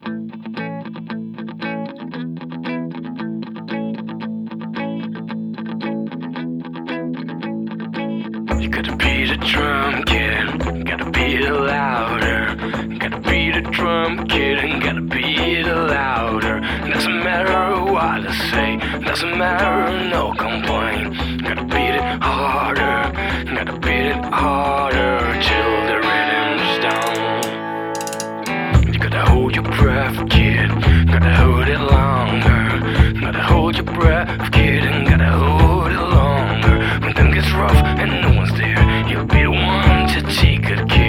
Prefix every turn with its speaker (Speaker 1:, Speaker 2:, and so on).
Speaker 1: You gotta beat the drum, kid. Gotta beat it louder. Gotta beat the drum, kid, and gotta beat it louder. Doesn't matter what I say, doesn't matter, no complaint. Gotta beat it harder, gotta beat it harder till the rhythm's down. You gotta hold your breath, kid. Gotta hold it longer. Gotta hold your breath, kid, and gotta hold it longer. When time gets rough and no one's there, you'll be the one to take it, kid.